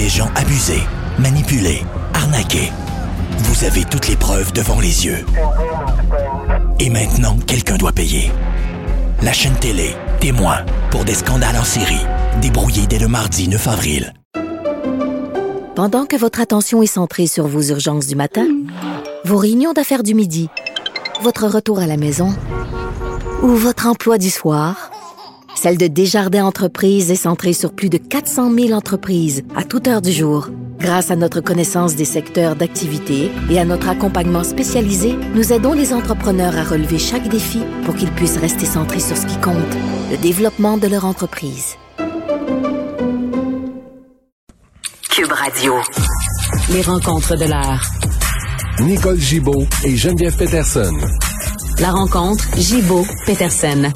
des gens abusés, manipulés, arnaqués. Vous avez toutes les preuves devant les yeux. Et maintenant, quelqu'un doit payer. La chaîne télé, témoin, pour des scandales en série, débrouillés dès le mardi 9 avril. Pendant que votre attention est centrée sur vos urgences du matin, vos réunions d'affaires du midi, votre retour à la maison ou votre emploi du soir, celle de Desjardins Entreprises est centrée sur plus de 400 000 entreprises à toute heure du jour. Grâce à notre connaissance des secteurs d'activité et à notre accompagnement spécialisé, nous aidons les entrepreneurs à relever chaque défi pour qu'ils puissent rester centrés sur ce qui compte, le développement de leur entreprise. Cube Radio. Les rencontres de l'heure. Nicole Gibaud et Geneviève Peterson. La rencontre Gibaud-Peterson.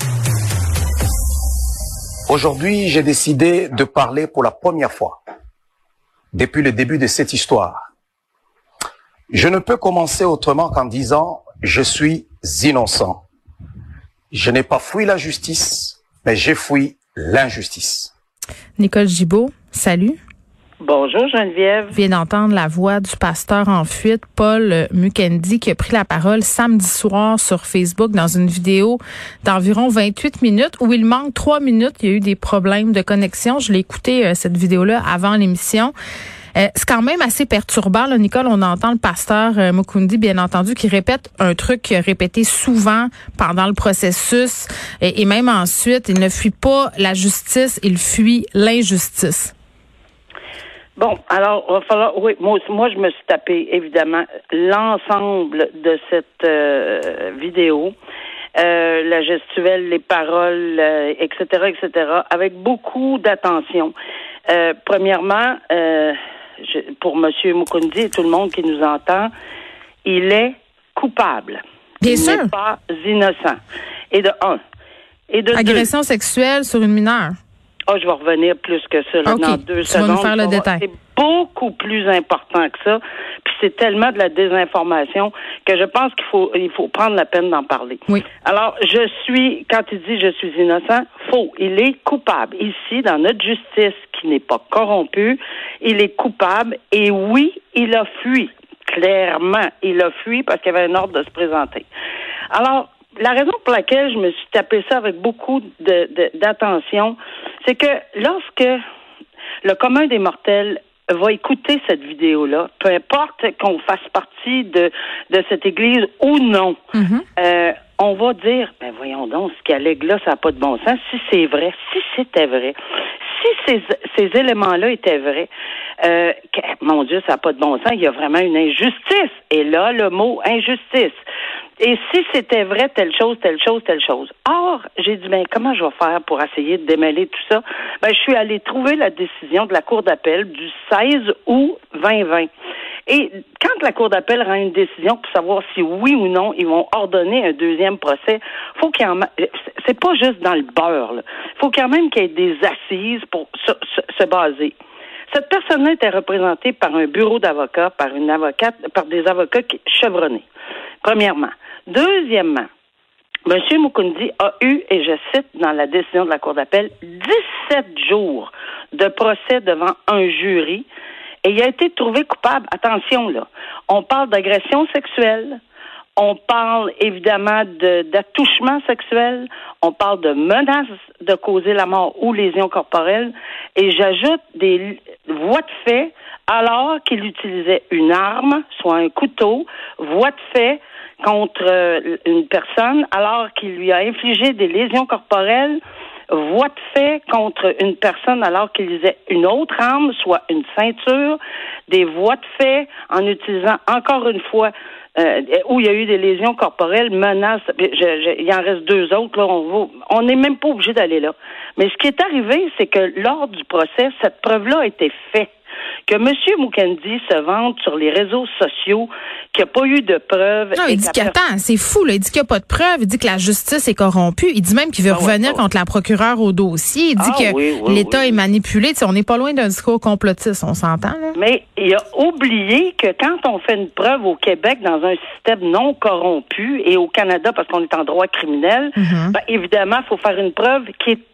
Aujourd'hui, j'ai décidé de parler pour la première fois depuis le début de cette histoire. Je ne peux commencer autrement qu'en disant « Je suis innocent ». Je n'ai pas fui la justice, mais j'ai fui l'injustice. Nicole Gibaud, salut. Bonjour Geneviève. Je viens d'entendre la voix du pasteur en fuite, Paul Mukendi, qui a pris la parole samedi soir sur Facebook dans une vidéo d'environ 28 minutes où il manque 3 minutes. Il y a eu des problèmes de connexion. Je l'ai écouté, cette vidéo-là, avant l'émission. C'est quand même assez perturbant, là, Nicole. On entend le pasteur Mukendi, bien entendu, qui répète un truc qu'il a répété souvent pendant le processus et même ensuite. Il ne fuit pas la justice, il fuit l'injustice. Bon, alors, il va falloir, oui, moi, je me suis tapé, évidemment, l'ensemble de cette vidéo, la gestuelle, les paroles, etc., avec beaucoup d'attention. Premièrement, pour M. Mukendi et tout le monde qui nous entend, il est coupable. Bien sûr. Il n'est pas innocent. Et de un. Et de agression sexuelle sur une mineure. Je vais revenir plus que ça là, dans 2 secondes. Tu vas nous faire le détail. C'est beaucoup plus important que ça. Puis c'est tellement de la désinformation que je pense qu'il faut prendre la peine d'en parler. Oui. Alors, quand il dit je suis innocent, faux. Il est coupable. Ici, dans notre justice qui n'est pas corrompue, il est coupable. Et oui, il a fui. Clairement, il a fui parce qu'il y avait un ordre de se présenter. Alors, la raison pour laquelle je me suis tapé ça avec beaucoup d'attention, c'est que lorsque le commun des mortels va écouter cette vidéo-là, peu importe qu'on fasse partie de cette église ou non, on va dire, ben voyons donc, ce qu'il allègue là, ça n'a pas de bon sens. Si c'est vrai, si c'était vrai, si ces éléments-là étaient vrais, mon Dieu, ça n'a pas de bon sens, il y a vraiment une injustice. Et là, le mot injustice. Et si c'était vrai, telle chose. Or, j'ai dit, comment je vais faire pour essayer de démêler tout ça? Je suis allée trouver la décision de la Cour d'appel du 16 août 2020. Et quand la Cour d'appel rend une décision pour savoir si oui ou non ils vont ordonner un deuxième procès, faut qu'il y en c'est pas juste dans le beurre, là. Faut quand même qu'il y ait des assises pour se baser. Cette personne-là était représentée par un bureau d'avocats, par des avocats chevronnés. Premièrement. Deuxièmement, M. Mukendi a eu, et je cite dans la décision de la Cour d'appel, 17 jours de procès devant un jury et il a été trouvé coupable. Attention, là. On parle d'agression sexuelle. On parle évidemment d'attouchement sexuel. On parle de menace de causer la mort ou lésion corporelle. Et j'ajoute des voies de fait alors qu'il utilisait une arme, soit un couteau, voie de fait contre une personne alors qu'il lui a infligé des lésions corporelles, voie de fait contre une personne alors qu'il utilisait une autre arme, soit une ceinture, des voies de fait en utilisant encore une fois où il y a eu des lésions corporelles, menaces. Il en reste 2 autres. Là, on n'est même pas obligé d'aller là. Mais ce qui est arrivé, c'est que lors du procès, cette preuve-là a été faite. Que M. Mukendi se vante sur les réseaux sociaux, qu'il n'y a pas eu de preuves. Non, il dit qu'attends, c'est fou, là. Il dit qu'il n'y a pas de preuves. Il dit que la justice est corrompue. Il dit même qu'il veut revenir contre la procureure au dossier. Il dit que l'État est manipulé. Tu sais, on n'est pas loin d'un discours complotiste, on s'entend, là. Mais il a oublié que quand on fait une preuve au Québec dans un système non corrompu et au Canada, parce qu'on est en droit criminel, évidemment, il faut faire une preuve qui est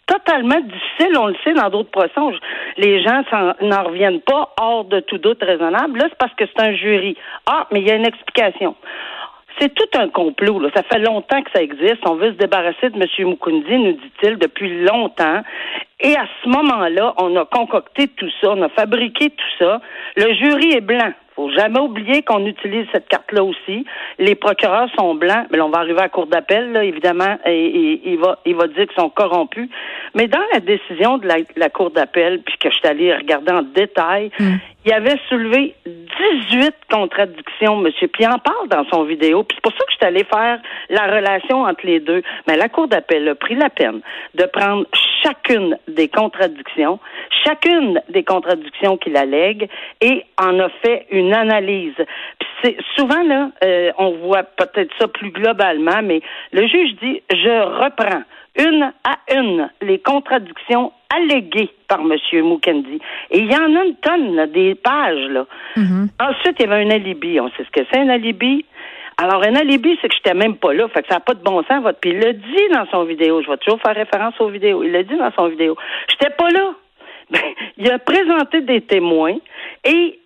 totalement difficile, on le sait dans d'autres procès. Les gens n'en reviennent pas hors de tout doute raisonnable. Là, c'est parce que c'est un jury. Ah, mais il y a une explication. C'est tout un complot, là. Ça fait longtemps que ça existe. On veut se débarrasser de M. Mukundi, nous dit-il, depuis longtemps. Et à ce moment-là, on a concocté tout ça, on a fabriqué tout ça. Le jury est blanc. Faut jamais oublier qu'on utilise cette carte-là aussi. Les procureurs sont blancs, mais là, on va arriver à la cour d'appel, là, évidemment, et il va dire qu'ils sont corrompus. Mais dans la décision de la cour d'appel, puis que je suis allée regarder en détail, il avait soulevé 18 contradictions, monsieur. Puis il en parle dans son vidéo. Puis c'est pour ça que je suis allée faire la relation entre les deux. Mais la cour d'appel a pris la peine de prendre chacune des contradictions qu'il allègue et en a fait une analyse. Puis c'est souvent là, on voit peut-être ça plus globalement, mais le juge dit je reprends une à une les contradictions alléguées par M. Mukendi. Et il y en a une tonne, là, des pages, là. Ensuite, il y avait un alibi. On sait ce que c'est, un alibi. Alors, un alibi, c'est que j'étais même pas là. Fait que ça n'a pas de bon sens, votre. Puis il l'a dit dans son vidéo. Je vais toujours faire référence aux vidéos. Il l'a dit dans son vidéo. J'étais pas là. Ben, il a présenté des témoins et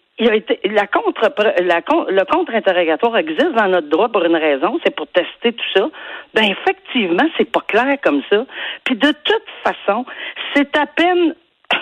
le contre-interrogatoire existe dans notre droit pour une raison, c'est pour tester tout ça. Ben effectivement, c'est pas clair comme ça. Puis de toute façon, c'est à peine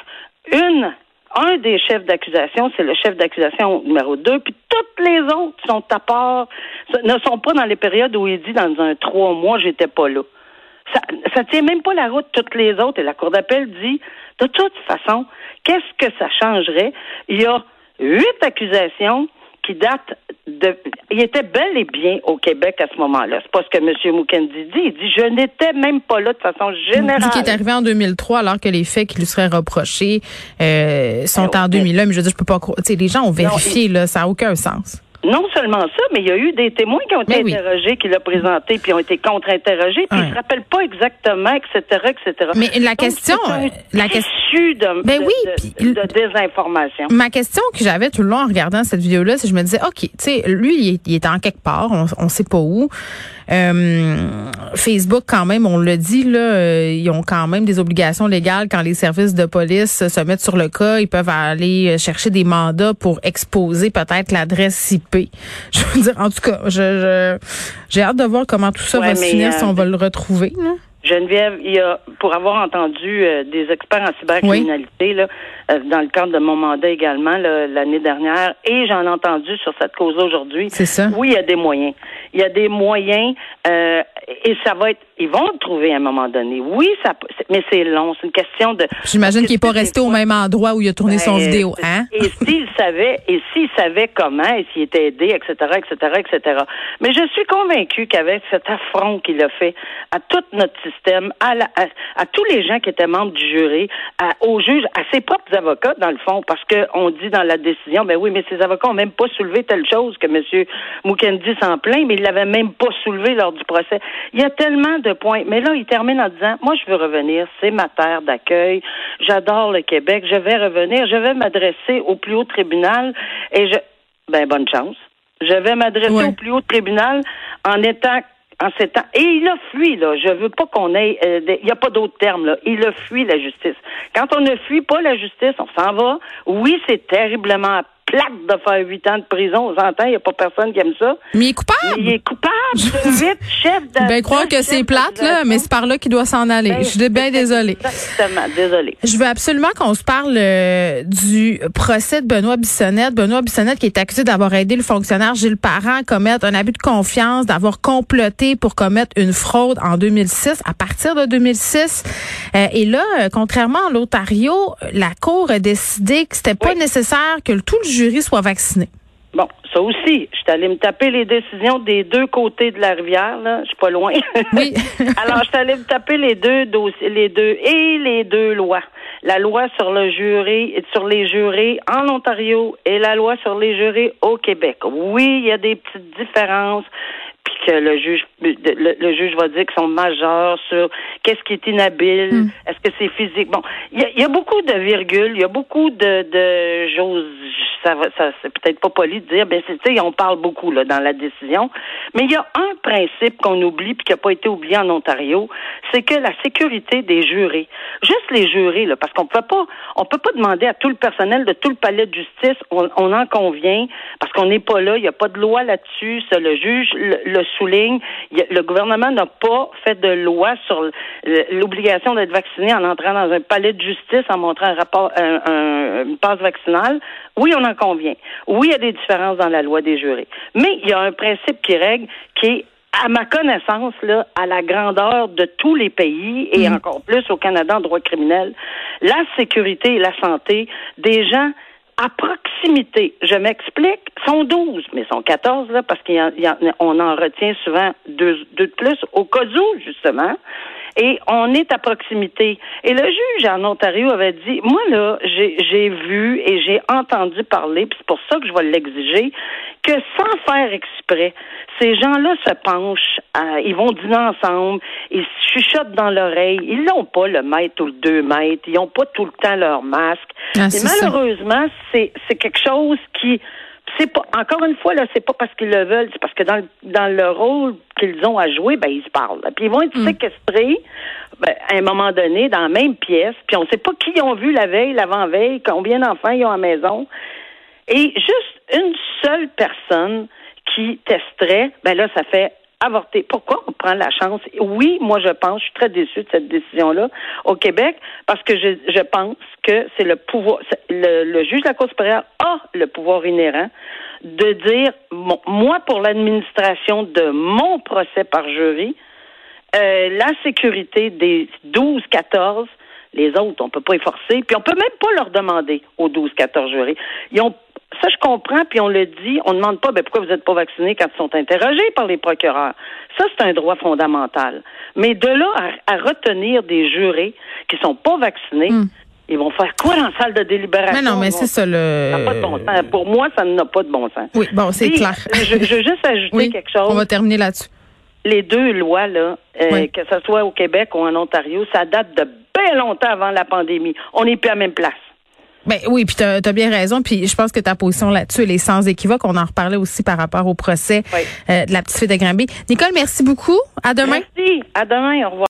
un des chefs d'accusation, c'est le chef d'accusation numéro 2, puis toutes les autres sont à part, ne sont pas dans les périodes où il dit dans un 3 mois, j'étais pas là. Ça tient même pas la route, toutes les autres, et la Cour d'appel dit, de toute façon, qu'est-ce que ça changerait? Il y a 8 accusations qui datent de... Il était bel et bien au Québec à ce moment-là. C'est pas ce que M. Mukendi dit. Il dit, je n'étais même pas là de façon générale. Il dit qu'il est arrivé en 2003 alors que les faits qui lui seraient reprochés sont en 2001. Mais je veux dire, je peux pas croire. Tu sais, les gens ont vérifié, là, ça n'a aucun sens. Non seulement ça, mais il y a eu des témoins qui ont été interrogés, qui l'ont présenté, puis ont été contre-interrogés, puis ils se rappellent pas exactement, etc., etc. Mais la question... de désinformation. Ma question que j'avais tout le long en regardant cette vidéo-là, c'est que je me disais, OK, tu sais, lui, il est en quelque part, on sait pas où. Facebook, quand même, on l'a dit, là, ils ont quand même des obligations légales quand les services de police se mettent sur le cas. Ils peuvent aller chercher des mandats pour exposer peut-être l'adresse IP. Je veux dire, en tout cas, j'ai hâte de voir comment tout ça va se finir, si on va le retrouver, là. Geneviève, il y a, pour avoir entendu des experts en cybercriminalité, là, dans le cadre de mon mandat également, là, l'année dernière, et j'en ai entendu sur cette cause aujourd'hui. C'est ça. Oui, il y a des moyens. Il y a des moyens, et ça va être, ils vont le trouver à un moment donné. Oui, mais c'est long. C'est une question de... J'imagine qu'il n'est pas resté au même endroit où il a tourné son vidéo, hein? Et s'il savait comment, et s'il était aidé, etc., etc., etc. Mais je suis convaincue qu'avec cet affront qu'il a fait à tout notre système, à tous les gens qui étaient membres du jury, aux juges, à ses propres avocats, dans le fond, parce qu'on dit dans la décision, ben oui, mais ces avocats n'ont même pas soulevé telle chose que M. Mukendi s'en plaint, mais il l'avait même pas soulevé lors du procès. Il y a tellement de points. Mais là, il termine en disant, moi, je veux revenir, c'est ma terre d'accueil, j'adore le Québec, je vais revenir, je vais m'adresser au plus haut tribunal, et bonne chance. Je vais m'adresser au plus haut tribunal en ces temps. Et il a fui, là. Je veux pas qu'on ait... il n'y a pas d'autre terme, là. Il a fui la justice. Quand on ne fuit pas la justice, on s'en va. Oui, c'est terriblement plate de faire 8 ans de prison. On s'entend, il n'y a pas personne qui aime ça. Mais il est coupable. Il est coupable de 8 chefs d'accusation. Ben, croire que c'est plate, là, mais c'est par là qu'il doit s'en aller. Je suis bien désolée. Exactement, désolée. Je veux absolument qu'on se parle du procès de Benoît Bissonnette. Benoît Bissonnette qui est accusé d'avoir aidé le fonctionnaire Gilles Parent à commettre un abus de confiance, d'avoir comploté pour commettre une fraude en 2006, à partir de 2006. Et là, contrairement à l'Ontario, la Cour a décidé que c'était pas nécessaire que tout le jury soit vacciné. Bon, ça aussi, je suis allée me taper les décisions des deux côtés de la rivière, là, je suis pas loin. Oui. Alors, je suis allée me taper les deux dossiers, les deux lois. La loi sur le jury, sur les jurés en Ontario et la loi sur les jurés au Québec. Oui, il y a des petites différences. Puis que le juge va dire qu'ils sont majeurs sur qu'est-ce qui est inhabile, est-ce que c'est physique. Bon, il y a beaucoup de virgules, il y a beaucoup de choses ça c'est peut-être pas poli de dire, tu sais, on parle beaucoup là dans la décision, mais il y a un principe qu'on oublie puis qui n'a pas été oublié en Ontario, c'est que la sécurité des jurés, juste les jurés là, parce qu'on peut pas demander à tout le personnel de tout le palais de justice, on en convient, parce qu'on n'est pas là, il n'y a pas de loi là-dessus, ça, le juge le souligne, le gouvernement n'a pas fait de loi sur l'obligation d'être vacciné en entrant dans un palais de justice en montrant un rapport, une passe vaccinale. Oui, on en convient. Oui, il y a des différences dans la loi des jurés. Mais il y a un principe qui règle, qui est, à ma connaissance, là, à la grandeur de tous les pays et encore plus au Canada en droit criminel, la sécurité et la santé des gens à proximité. Je m'explique, sont 12, mais sont 14, là, parce qu'on en retient souvent deux de plus au cas où, justement. Et on est à proximité. Et le juge en Ontario avait dit, moi, là, j'ai vu et j'ai entendu parler, puis c'est pour ça que je vais l'exiger, que sans faire exprès, ces gens-là se penchent, ils vont dîner ensemble, ils se chuchotent dans l'oreille, ils n'ont pas le mètre ou le 2 mètres, ils n'ont pas tout le temps leur masque. Et malheureusement, c'est quelque chose qui... C'est pas, encore une fois, là, c'est pas parce qu'ils le veulent, c'est parce que dans le rôle qu'ils ont à jouer, ben, ils se parlent. Puis ils vont être séquestrés, à un moment donné, dans la même pièce, puis on sait pas qui ils ont vu la veille, l'avant-veille, combien d'enfants ils ont à la maison. Et juste une seule personne qui testerait, ben là, ça fait avorter. Pourquoi on prend la chance? Oui, moi, je pense, je suis très déçue de cette décision-là au Québec, parce que je pense que c'est le pouvoir, le juge de la Cour supérieure a le pouvoir inhérent de dire, moi, pour l'administration de mon procès par jury, la sécurité des 12-14, les autres, on peut pas y forcer, puis on peut même pas leur demander aux 12-14 jurés. Ça, je comprends, puis on le dit, on ne demande pas pourquoi vous n'êtes pas vaccinés quand ils sont interrogés par les procureurs. Ça, c'est un droit fondamental. Mais de là à retenir des jurés qui sont pas vaccinés, ils vont faire quoi dans la salle de délibération? Mais non, mais c'est ça, ça n'a pas de bon sens. Pour moi, ça n'a pas de bon sens. Oui, bon, c'est clair. Je veux juste ajouter quelque chose. On va terminer là-dessus. Les deux lois, là, que ce soit au Québec ou en Ontario, ça date de bien longtemps avant la pandémie. On n'est plus à la même place. Ben oui, puis t'as bien raison, puis je pense que ta position là-dessus elle est sans équivoque. On en reparlait aussi par rapport au procès de la petite fille de Granby. Nicole, merci beaucoup. À demain. Merci. À demain. Au revoir.